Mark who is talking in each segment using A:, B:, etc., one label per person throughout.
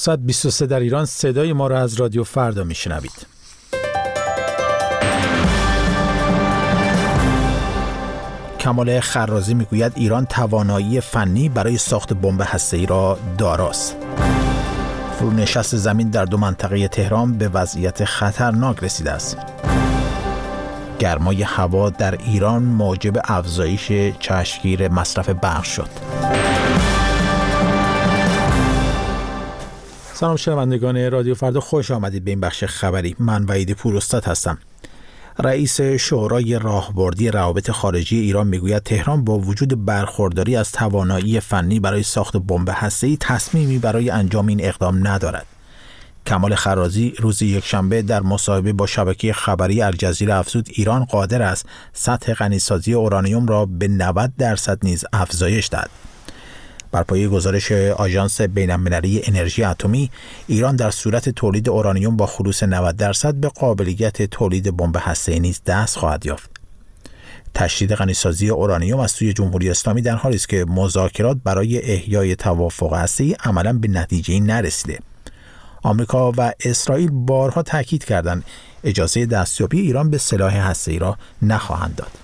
A: ساعت 23 در ایران صدای ما را از رادیو فردا میشنوید. کمال خرازی میگوید ایران توانایی فنی برای ساخت بمب هسته‌ای را داراست. فرونشست زمین در 2 منطقه تهران به وضعیت خطرناک رسیده است. گرمای هوا در ایران موجب افزایش چشمگیر مصرف برق شد. سلام شنوندگان رادیو فردا، خوش آمدید به این بخش خبری. من وحید پوراستاد هستم. رئیس شورای راهبردی روابط خارجی ایران میگوید تهران با وجود برخورداری از توانایی فنی برای ساخت بمب هسته‌ای تصمیمی برای انجام این اقدام ندارد. کمال خرازی روز یکشنبه در مصاحبه با شبکه خبری الجزیره افزود ایران قادر است سطح غنیسازی اورانیوم را به 90% نیز افزایش دهد. بر پایه گزارش آژانس بین‌المللی انرژی اتمی، ایران در صورت تولید اورانیوم با خلوص 90% به قابلیت تولید بمب هسته‌ای نیز دست خواهد یافت. تشدید غنیسازی اورانیوم از سوی جمهوری اسلامی در حالی است که مذاکرات برای احیای توافق هسته‌ای عملاً به نتیجه‌ای نرسیده. آمریکا و اسرائیل بارها تاکید کردند اجازه دستیابی ایران به سلاح هسته‌ای را نخواهند داد.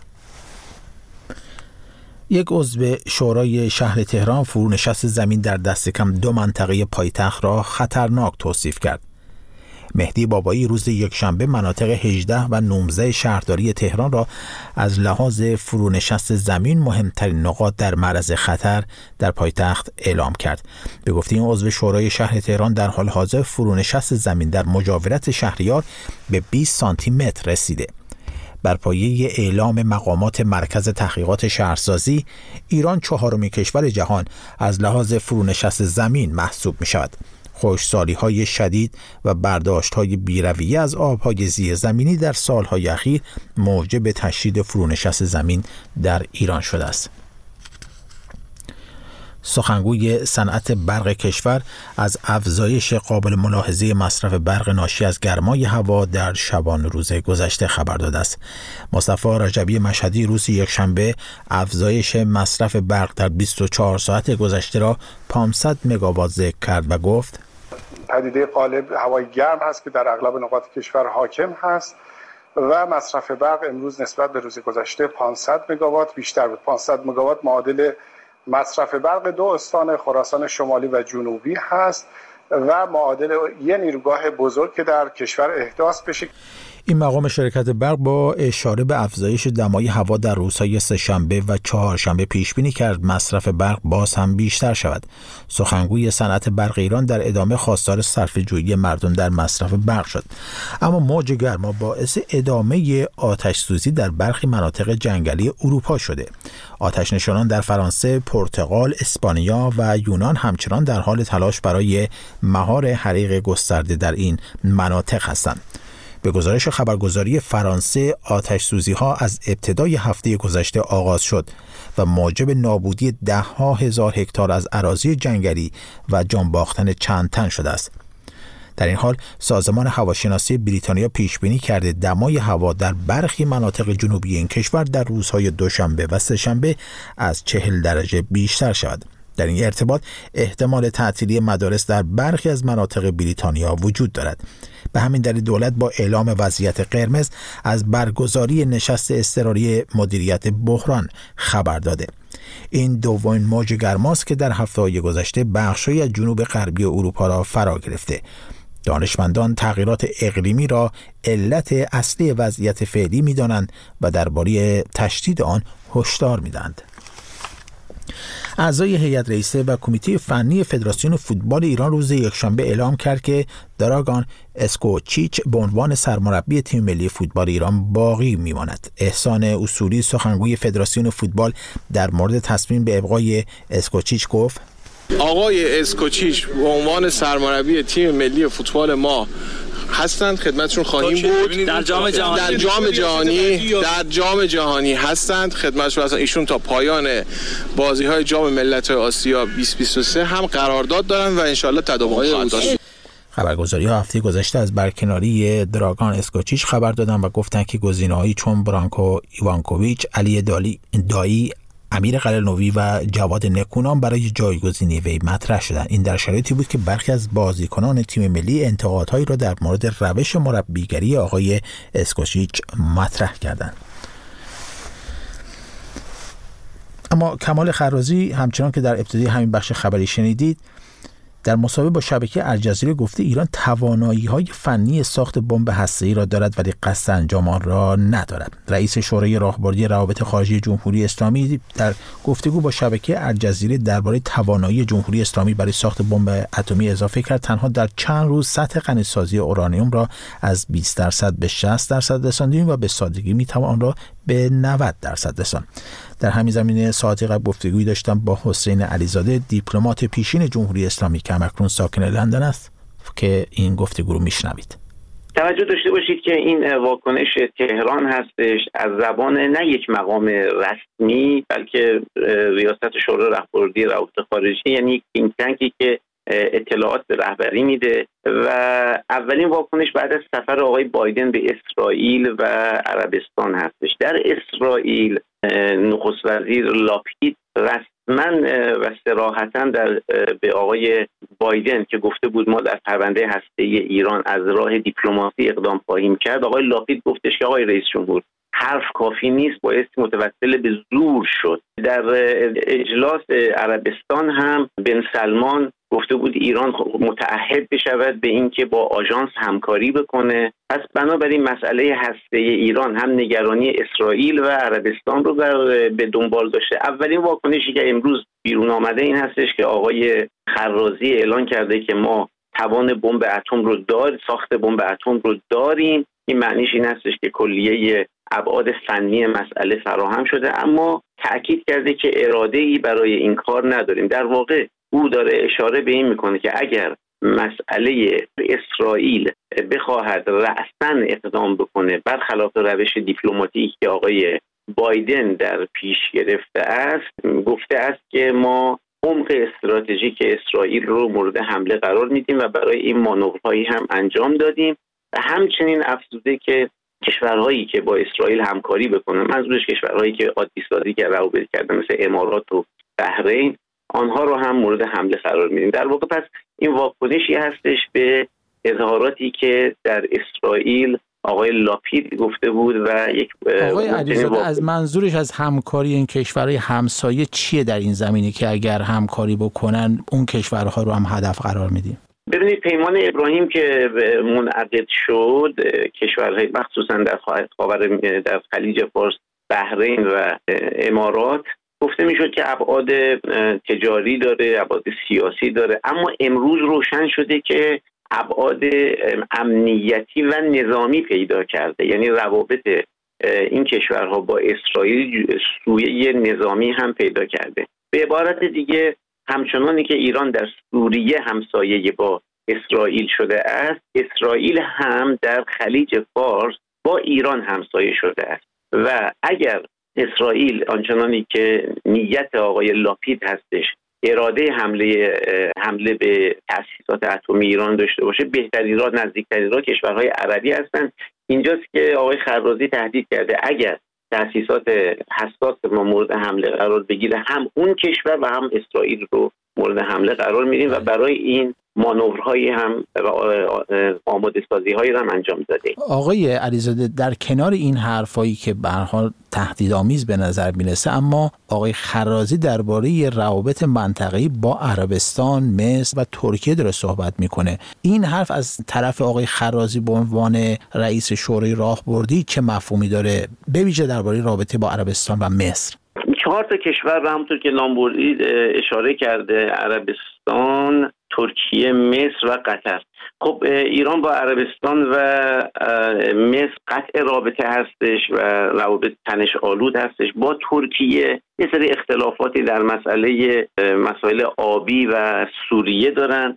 A: یک عضو شورای شهر تهران فرونشست زمین در دست کم 2 منطقه پایتخت را خطرناک توصیف کرد. مهدی بابایی روز یکشنبه مناطق 18 و 19 شهرداری تهران را از لحاظ فرونشست زمین مهمترین نقاط در معرض خطر در پایتخت اعلام کرد. به گفته این عضو شورای شهر تهران در حال حاضر فرونشست زمین در مجاورت شهریار به 20 سانتی متر رسیده. بر پایه اعلام مقامات مرکز تحقیقات شهرسازی، ایران 4مین کشور جهان از لحاظ فرونشست زمین محسوب می شود. خشکسالی‌های شدید و برداشت‌های بی‌رویه از آب‌های زیرزمینی در سال‌های اخیر موجب تشدید فرونشست زمین در ایران شده است. سخنگوی صنعت برق کشور از افزایش قابل ملاحظه مصرف برق ناشی از گرمای هوا در شبانه روز گذشته خبر داده است. مصطفی رجبی مشهدی روز یکشنبه افزایش مصرف برق در 24 ساعت گذشته را 500 مگاوات ذکر کرد و گفت
B: پدیده غالب هوای گرم هست که در اغلب نقاط کشور حاکم هست و مصرف برق امروز نسبت به روز گذشته 500 مگاوات بیشتر بود. 500 مگاوات معادل مصرف برق 2 استان خراسان شمالی و جنوبی هست و معادل یه نیروگاه بزرگ که در کشور احداث بشه.
A: این مقام شرکت برق با اشاره به افزایش دمای هوا در روزهای سه‌شنبه و چهارشنبه پیش بینی کرد مصرف برق باز هم بیشتر شود. سخنگوی صنعت برق ایران در ادامه خواستار صرفه‌جویی مردم در مصرف برق شد. اما موج گرما باعث ادامه آتش‌سوزی در برخی مناطق جنگلی اروپا شده. آتش‌نشانان در فرانسه، پرتغال، اسپانیا و یونان همچنان در حال تلاش برای مهار حریق گسترده در این مناطق هستند. به گزارش خبرگزاری فرانسه، آتش‌سوزی‌ها از ابتدای هفته گذشته آغاز شد و موجب نابودی 10,000 هکتار از اراضی جنگلی و جان باختن چند تن شده است. در این حال سازمان هواشناسی بریتانیا پیش بینی کرده دمای هوا در برخی مناطق جنوبی این کشور در روزهای دوشنبه و سه‌شنبه از 40 درجه بیشتر شود. در این ارتباط احتمال تعطیلی مدارس در برخی از مناطق بریتانیا وجود دارد. به همین دلیل دولت با اعلام وضعیت قرمز از برگزاری نشست اضطراری مدیریت بحران خبر داده. این دومین موج گرماست که در هفته‌های گذشته بخش‌هایی از جنوب غربی اروپا را فرا گرفته. دانشمندان تغییرات اقلیمی را علت اصلی وضعیت فعلی می‌دانند و درباره تشدید آن هشدار می‌دهند. اعضای هیئت رئیسه و کمیته فنی فدراسیون فوتبال ایران روز یکشنبه اعلام کرد که دراگان اسکوچیچ به عنوان سرمربی تیم ملی فوتبال ایران باقی میماند. احسان اصولی سخنگوی فدراسیون فوتبال در مورد تصمیم به ابقای اسکوچیچ گفت:
C: آقای اسکوچیچ به عنوان سرمربی تیم ملی فوتبال ما هستند، خدمتشون خواهیم بود. در جام جهانی هستند، خدمتشون هستند. ایشون تا پایان بازی‌های جام ملت‌های آسیا 2023 هم قرارداد دارن و انشالله تداوم خواهد داشت.
A: خبرگزاری‌ها هفته گذشته از برکناری دراگان اسکوچیچ خبر دادند و گفتند که گزینه‌هایی چون برانکو ایوانکوویچ، علی دایی، امیر قلعه‌نویی و جواد نکونام برای جایگزینی وی مطرح شدند. این در شرایطی بود که برخی از بازیکنان تیم ملی انتقادهایی را در مورد روش مربیگری آقای اسکوچیچ مطرح کردند. اما کمال خرازی همچنان که در ابتدای همین بخش خبری شنیدید، در مصاحبه با شبکه الجزیره گفته ایران توانایی‌های فنی ساخت بمب هسته‌ای را دارد ولی قصد انجام آن را ندارد. رئیس شورای راهبردی روابط خارجی جمهوری اسلامی در گفتگو با شبکه الجزیره درباره توانایی جمهوری اسلامی برای ساخت بمب اتمی اضافه کرد تنها در چند روز سطح غنیسازی اورانیوم را از 20% به 60% رساندیم و به سادگی می‌توان آن را به 90% رساند. در همین زمینه ساعتی قبل گفتگویی داشتم با حسین علیزاده، دیپلمات پیشین جمهوری اسلامی که اکنون ساکن لندن است، که این گفتگو رو میشنوید.
D: توجه داشته باشید که این واکنش تهران هستش از زبان نه یک مقام رسمی بلکه ریاست شورای راهبردی روابط خارجی، یعنی یک تینک تانکی که اطلاعات به رهبری میده و اولین واکنش بعد از سفر آقای بایدن به اسرائیل و عربستان هستش. در اسرائیل نخست وزیر لاپید رسما و صراحتا به آقای بایدن که گفته بود ما در پرونده هسته‌ای ایران از راه دیپلماسی اقدام خواهیم کرد، آقای لاپید گفتش که آقای رئیس جمهور حرف کافی نیست، باید متوسل به زور شد. در اجلاس عربستان هم بن سلمان گفته بود ایران متعهد بشود به اینکه با آژانس همکاری بکنه. پس بنابراین مسئله هسته‌ای ایران هم نگرانی اسرائیل و عربستان رو به دنبال داشته. اولین واکنشی که امروز بیرون آمده این هستش که آقای خرازی اعلان کرده که ما توان بمب اتم رو ساخت بمب اتم رو داریم. این معنیش این هستش که کلیه ابعاد فنی مسئله فراهم شده، اما تأکید کرده که اراده‌ای برای این کار نداریم. در واقع او داره اشاره به این میکنه که اگر مسئله اسرائیل بخواهد رأساً اقدام بکنه برخلاف روش دیپلماتیکی که آقای بایدن در پیش گرفته است، گفته است که ما عمق استراتژیک اسرائیل رو مورد حمله قرار میدیم و برای این مانورهایی هم انجام دادیم. و همچنین افزوده که کشورهایی که با اسرائیل همکاری بکنن، منظورش کشورهایی که عادی سازی که روابط کردن مثل امارات و بحرین، آنها رو هم مورد حمله قرار میدیم. در واقع پس این واکنشی هستش به اظهاراتی که در اسرائیل آقای لاپید گفته بود و یک
A: آقای علیزاده از منظورش از همکاری این کشورهای همسایه چیه در این زمینه که اگر همکاری بکنن اون کشورها رو هم هدف قرار میدیم؟
D: ببینید پیمان ابراهیم که منعقد شد، کشورهای مخصوصا در خلیج فارس، بحرین و امارات، گفته میشد که ابعاد تجاری داره، ابعاد سیاسی داره، اما امروز روشن شده که ابعاد امنیتی و نظامی پیدا کرده. یعنی روابط این کشورها با اسرائیل سویه نظامی هم پیدا کرده. به عبارت دیگه همچنانی که ایران در سوریه همسایه با اسرائیل شده است، اسرائیل هم در خلیج فارس با ایران همسایه شده است و اگر اسرائیل آنچنانی که نیت آقای لاپید هستش اراده حمله به تأسیسات اتمی ایران داشته باشه، بهترین راه، نزدیکترین راه کشورهای عربی هستند. اینجاست که آقای خرازی تهدید کرده اگر تأسیسات حساس ما مورد حمله قرار بگیره، هم اون کشور و هم اسرائیل رو مورد حمله قرار میدیم و برای این مانورهایی هم آماده سازی هایی هم انجام داده.
A: آقای علیزاده، در کنار این حرفایی که به هر حال تهدیدآمیز به نظر میرسه، اما آقای خرازی درباره روابط منطقه‌ای با عربستان، مصر و ترکیه داره صحبت میکنه. این حرف از طرف آقای خرازی به عنوان رئیس شورای راهبردی چه مفهومی داره، به ویژه درباره رابطه با عربستان و مصر؟
D: 4 کشور را همونطور که نام بردید اشاره کرده، عربستان، ترکیه، مصر و قطر. خب ایران با عربستان و مصر قطع رابطه هستش و روابط تنش آلود هستش. با ترکیه یه سری اختلافاتی در مسائل آبی و سوریه دارن.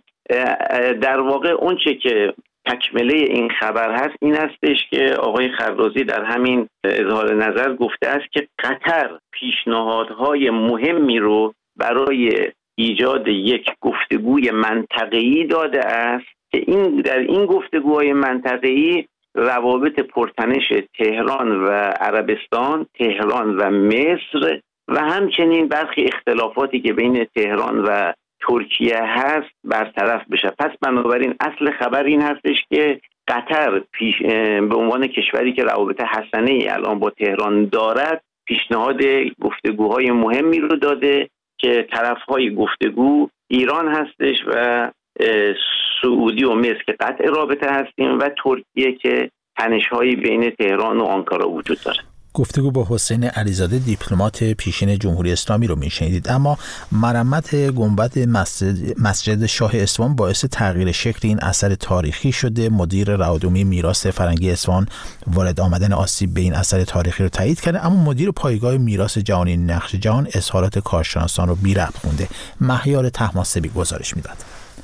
D: در واقع اون چه که تکمله این خبر هست این هستش که آقای خرازی در همین اظهار نظر گفته است که قطر پیشنهادهای مهمی رو برای ایجاد یک گفتگوی منطقه‌ای داده است که در این گفتگوهای منطقه‌ای روابط پرتنش تهران و عربستان، تهران و مصر و همچنین برخی اختلافاتی که بین تهران و ترکیه هست برطرف بشه. پس بنابراین اصل خبر این هستش که قطر به عنوان کشوری که روابط حسنه‌ای الان با تهران دارد پیشنهاد گفتگوهای مهمی رو داده که طرفهای گفتگو ایران هستش و سعودی و مصر که قطع رابطه هستیم و ترکیه که تنش‌هایی بین تهران و آنکارا وجود داره.
A: گفتگو با حسین علیزاده دیپلمات پیشین جمهوری اسلامی رو میشنیدید. اما مرمت گنبد مسجد شاه اصفهان باعث تغییر شکل این اثر تاریخی شده. مدیر روادعمومی میراث فرهنگی اصفهان وارد آمدن آسیب به این اثر تاریخی رو تایید کرده، اما مدیر پایگاه میراث جهانی نقش جهان اظهارات کارشناسان رو بی ربط خونده. مهیار طهماسبی گزارش میداد.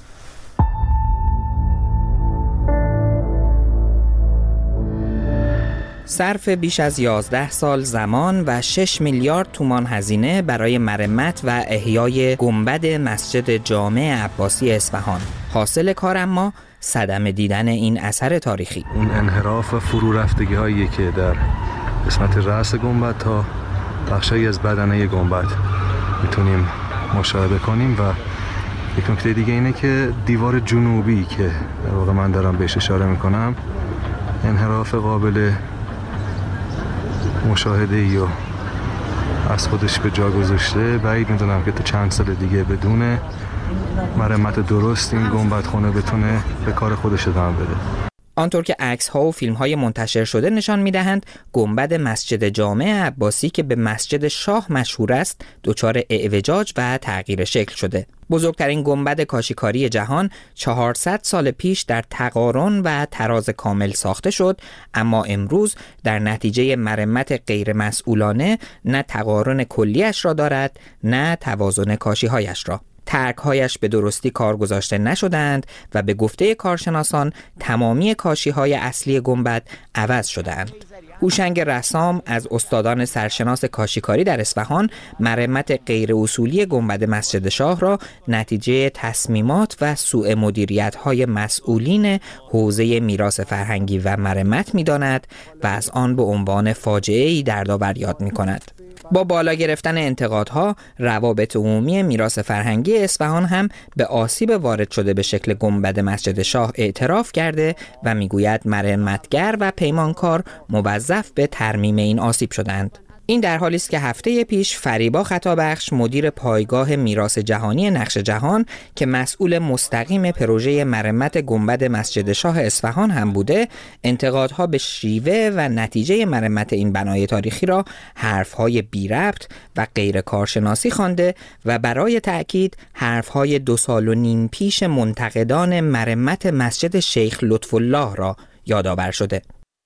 E: صرف بیش از 11 سال زمان و 6 میلیارد تومان هزینه برای مرمت و احیای گنبد مسجد جامع عباسی اصفهان. حاصل کار اما صدمه دیدن این اثر تاریخی.
F: اون انحراف و فرو رفتگی هایی که در قسمت رأس گنبد تا بخشایی از بدنه گنبد میتونیم مشاهده کنیم و یک نکته دیگه اینه که دیوار جنوبی که در واقع من دارم بهش اشاره میکنم انحراف قابل مشاهده‌ای و از خودش به جا گذاشته. بعید میدونم که تا چند سال دیگه بدون مرمت درست این گنبد خونه بتونه به کار خودش ادامه بده.
E: آنطور که عکس‌ها و فیلم‌های منتشر شده نشان می‌دهند گنبد مسجد جامع عباسی که به مسجد شاه مشهور است دچار اعوجاج و تغییر شکل شده. بزرگترین گنبد کاشیکاری جهان 400 سال پیش در تقارن و تراز کامل ساخته شد، اما امروز در نتیجه مرمت غیرمسئولانه نه تقارن کلیش را دارد نه توازن کاشی‌هایش را. ترک‌هایش به درستی کار گذاشته نشدند و به گفته کارشناسان تمامی کاشی‌های اصلی گنبد عوض شدند. هوشنگ رسام از استادان سرشناس کاشیکاری در اصفهان مرمت غیر اصولی گنبد مسجد شاه را نتیجه تصمیمات و سوء مدیریت‌های مسئولین حوزه میراث فرهنگی و مرمت می‌داند و از آن به عنوان فاجعه‌ای دردآور یاد می‌کند. با بالا گرفتن انتقادها، روابط عمومی میراث فرهنگی اصفهان هم به آسیب وارد شده به شکل گنبد مسجد شاه اعتراف کرده و میگوید مرمتگر و پیمانکار موظف به ترمیم این آسیب شدند. این در حالی است که هفته پیش فریبا خطابخش مدیر پایگاه میراث جهانی نقش جهان که مسئول مستقیم پروژه مرمت گنبد مسجد شاه اصفهان هم بوده، انتقادها به شیوه و نتیجه مرمت این بنای تاریخی را حرفهای بی ربط و غیر کارشناسی خوانده و برای تأکید حرفهای 2.5 سال پیش منتقدان مرمت مسجد شیخ لطف‌الله را یادآور شده.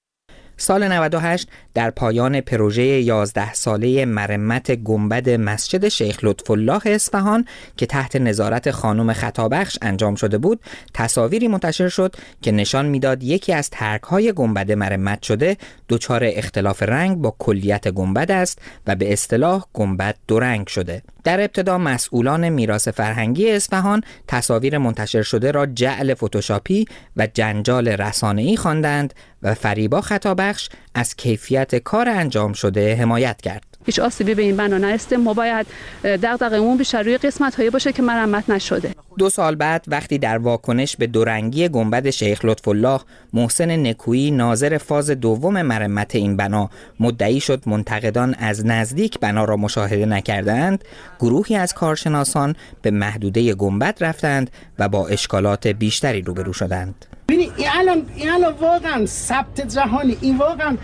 E: سال 98 در پایان پروژه 11 ساله مرمت گنبد مسجد شیخ لطف‌الله اصفهان که تحت نظارت خانم خطابخش انجام شده بود، تصاویری منتشر شد که نشان میداد یکی از ترک‌های گنبد مرمت شده دچار اختلاف رنگ با کلیت گنبد است و به اصطلاح گنبد دو رنگ شده. در ابتدا مسئولان میراث فرهنگی اصفهان تصاویر منتشر شده را جعل فتوشاپی و جنجال رسانه‌ای خواندند و فریبا خطابخش از کیفیت کار انجام شده حمایت کرد.
G: هیچ آسیبی به این بنا نرسیده. ما باید دغدغه‌مون بیشتر روی قسمت‌هایی باشه که مرمت نشده.
E: 2 سال بعد وقتی در واکنش به دورنگی گنبد شیخ لطف‌الله محسن نکویی ناظر فاز دوم مرمت این بنا مدعی شد منتقدان از نزدیک بنا را مشاهده نکردند، گروهی از کارشناسان به محدوده گنبد رفتند و با اشکالات بیشتری روبرو شدند.
H: ببینید این الان واقعا ثبت جهانی، این واقعا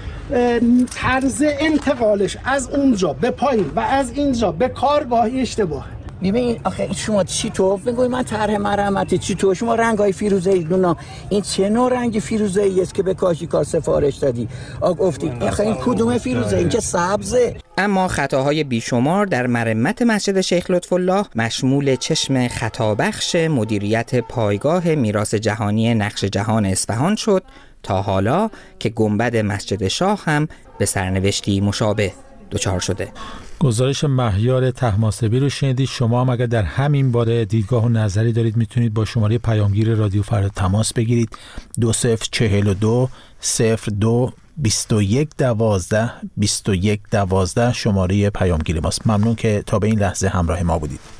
H: طرز انتقالش از اونجا به پایین و از اینجا به کارگاهی اشتباه.
I: ببین آخه شما چی تو میگوی من طرح مرمت چی تو شما رنگای فیروزه‌ای دونا این چه نوع رنگ فیروزه‌ای است که به کاشیکار سفارش دادی؟ گفتی آخه این کدوم فیروزه؟ این که سبزه.
E: اما خطاهای بیشمار در مرمت مسجد شیخ لطف‌الله مشمول چشم خطابخش مدیریت پایگاه میراث جهانی نقش جهان اصفهان شد تا حالا که گنبد مسجد شاه هم به سرنوشتی مشابه دچار شده.
A: گزارش مهیار طهماسبی رو شنیدید. شما هم اگر در همین باره دیدگاه و نظری دارید میتونید با شماره پیامگیر رادیو فردا تماس بگیرید 2042 02 2112 2112 شماره پیامگیر ماست. ممنون که تا به این لحظه همراه ما بودید.